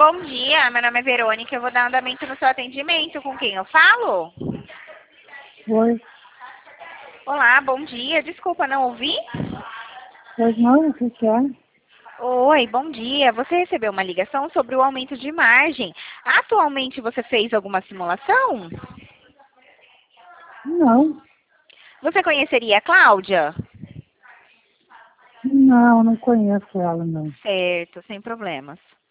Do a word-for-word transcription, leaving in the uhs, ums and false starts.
Bom dia, meu nome é Verônica, eu vou dar andamento no seu atendimento. Com quem eu falo? Oi, Olá, bom dia. Desculpa, não ouvi? pois não, o que que é? Oi, bom dia. Você recebeu uma ligação sobre o aumento de margem. Atualmente você fez alguma simulação? Não, Você conheceria a Cláudia? não, não conheço ela, não. Certo, sem problemas.